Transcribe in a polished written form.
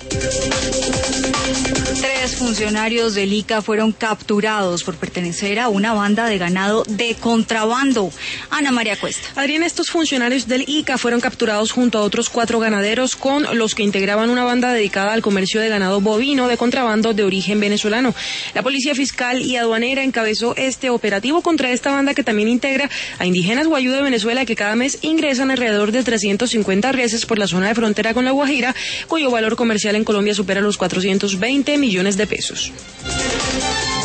Tres funcionarios del ICA fueron capturados por pertenecer a una banda de ganado de contrabando. Ana María Cuesta. Adrián, estos funcionarios del ICA fueron capturados junto a otros 4 ganaderos con los que integraban una banda dedicada al comercio de ganado bovino de contrabando de origen venezolano. La Policía Fiscal y Aduanera encabezó este operativo contra esta banda que también integra a indígenas guayú de Venezuela que cada mes ingresan alrededor de 350 reses por la zona de frontera con La Guajira, cuyo valor comercial en Colombia supera los 420 millones de pesos.